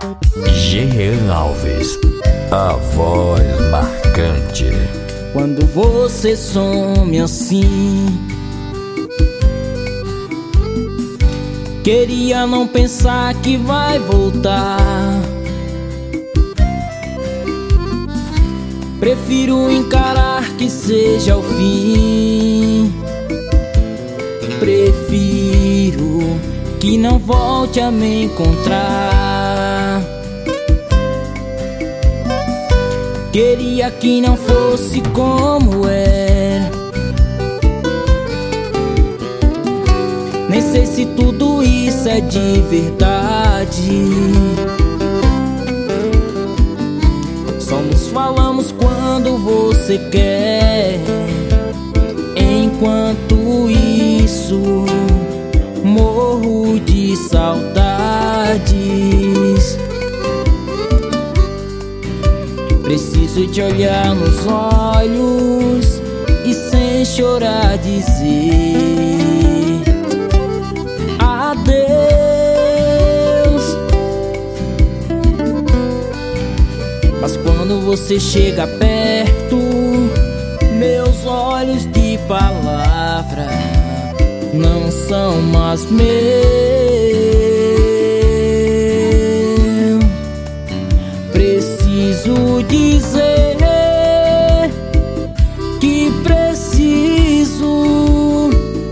Jean Alves, a voz marcante. Quando você some assim, queria não pensar que vai voltar. Prefiro encarar que seja o fim. Prefiro que não volte a me encontrar. Queria que não fosse como era. Nem sei se tudo isso é de verdade. Só nos falamos quando você quer. Enquanto isso, morro de saudades. Preciso te olhar nos olhos e sem chorar dizer adeus. Mas quando você chega perto, meus olhos de palavra não são mais meus. Preciso dizer que preciso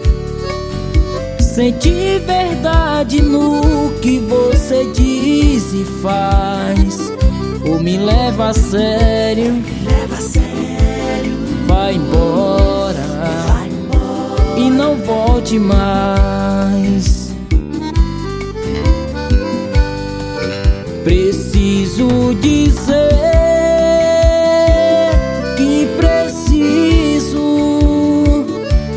sentir verdade no que você diz e faz. Ou me leva a sério, vai embora e não volte mais. Preciso dizer que preciso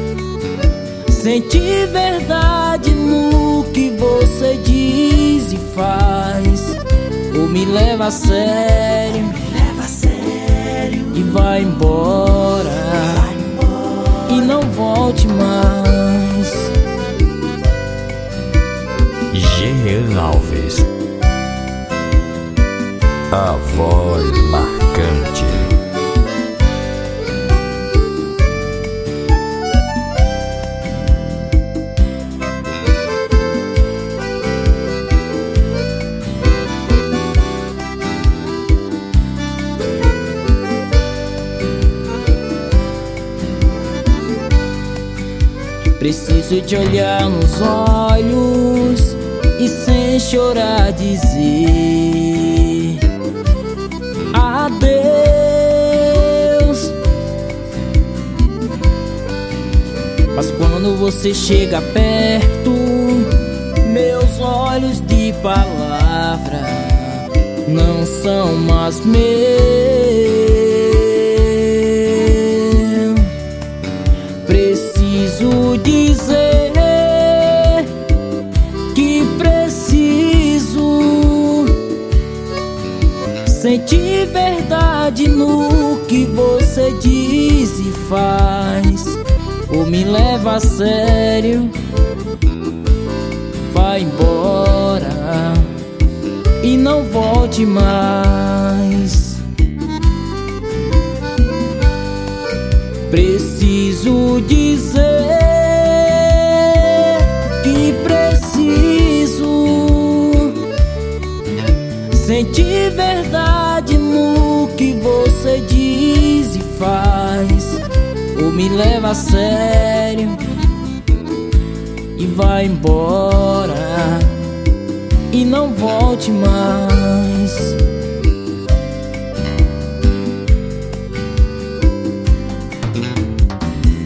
sentir verdade no que você diz e faz. Ou me leva a sério e vai embora e não volte mais. Jean Alves, a voz marcante. Preciso te olhar nos olhos e sem chorar dizer adeus. Mas quando você chega perto, meus olhos de palavra não são mais meus. Preciso dizer que preciso sentir verdade no que você diz e faz. Ou me leva a sério, vai embora e não volte mais. Preciso dizer que preciso sentir verdade no que você diz e faz. Ou me leva a sério e vai embora e não volte mais.